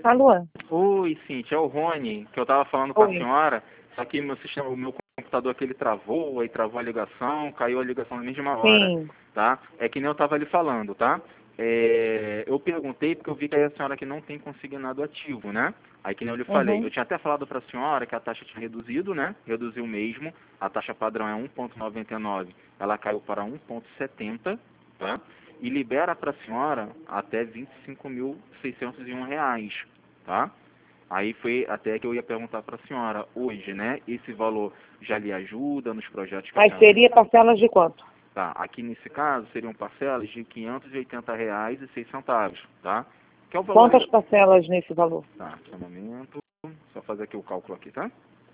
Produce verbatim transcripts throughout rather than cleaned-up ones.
Alô? Oi, Cintia, é o Rony, que eu tava falando com a Oi. senhora, só que meu sistema, o meu computador aqui ele travou, aí travou a ligação, caiu a ligação na mesma hora, Sim. tá? É que nem eu tava ali falando, tá? É, eu perguntei porque eu vi que a senhora aqui não tem consignado ativo, né? Aí que nem eu lhe falei, Uhum. eu tinha até falado para a senhora que a taxa tinha reduzido, né? Reduziu mesmo, a taxa padrão é um vírgula noventa e nove, ela caiu para um vírgula setenta, tá? E libera para a senhora até vinte e cinco mil seiscentos e um reais, tá? Aí foi até que eu ia perguntar para a senhora hoje, né? Esse valor já lhe ajuda nos projetos que a Mas senhora... seria parcelas de quanto? Tá, aqui nesse caso seriam parcelas de quinhentos e oitenta reais e seis centavos, tá? Que é o valor... Quantas parcelas nesse valor? Tá, só um momento, só fazer aqui o cálculo aqui, tá?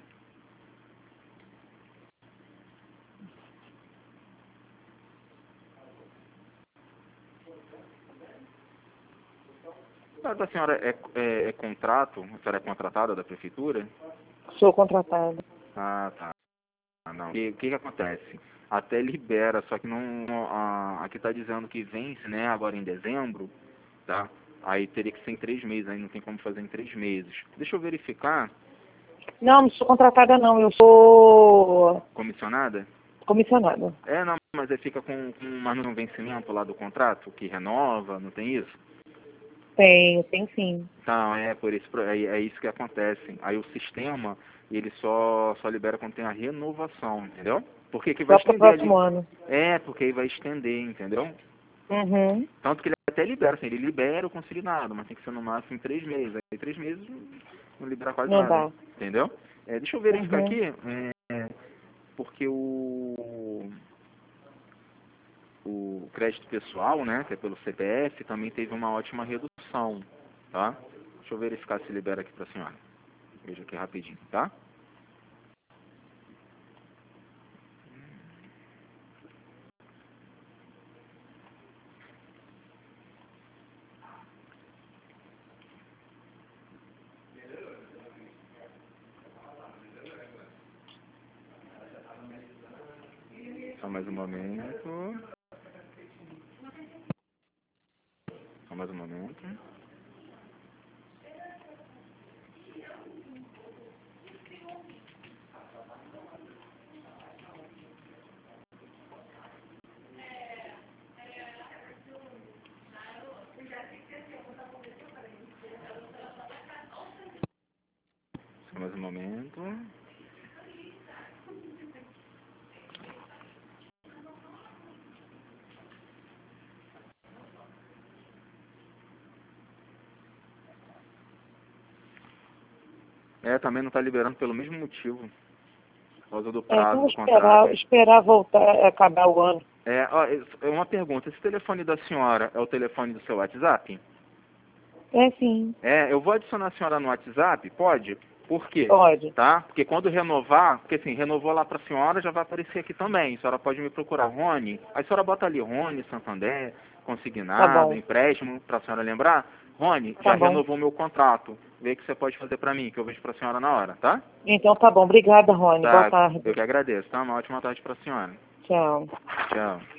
Mas a senhora é, é, é contrato, a senhora é contratada da prefeitura? Sou contratada. Ah, tá. Ah, não. O que, que que acontece? Até libera, só que não, não- a, aqui está dizendo que vence, né, agora em dezembro, tá? Aí teria que ser em três meses, aí não tem como fazer em três meses. Deixa eu verificar, Não, não sou contratada não, eu sou comissionada? comissionada. É, não, mas aí fica com, com mais um vencimento lá do contrato, que renova, não tem isso? Tem, tem sim. Então, é por isso, é, é isso que acontece. Aí o sistema, ele só, só libera quando tem a renovação, entendeu? Porque que vai Só para o estender ali. próximo ano. É, porque aí vai estender, entendeu? Uhum. Tanto que ele até libera, assim, ele libera o consignado, mas tem que ser no máximo em três meses. Aí três meses não libera quase Não nada, dá. entendeu? É, deixa eu verificar Uhum. aqui, é, porque o, o crédito pessoal, né, que é pelo C P F, também teve uma ótima redução, tá? Deixa eu verificar se libera aqui para a senhora. Veja aqui rapidinho, tá? Só mais um momento. Só mais um momento. Só mais um momento. É, também não está liberando pelo mesmo motivo. Por causa do É, prazo então do contrato. esperar, esperar voltar, acabar o ano. É, ó, é uma pergunta. Esse telefone da senhora é o telefone do seu WhatsApp? É sim, É, eu vou adicionar a senhora no WhatsApp? Pode? Por quê? pode. Tá? Porque quando renovar, porque assim, renovou lá para a senhora, já vai aparecer aqui também. A senhora pode me procurar Rony. Aí a senhora bota ali Rony, Santander, Tá consignado, bom, empréstimo, para a senhora lembrar. Rony, tá já bom. renovou meu contrato. Vê o que você pode fazer para mim, que eu vejo para a senhora na hora, tá? Então tá bom. Obrigada, Rony. Boa Tá, tarde. eu que agradeço, tá? Uma ótima tarde para a senhora. Tchau. Tchau.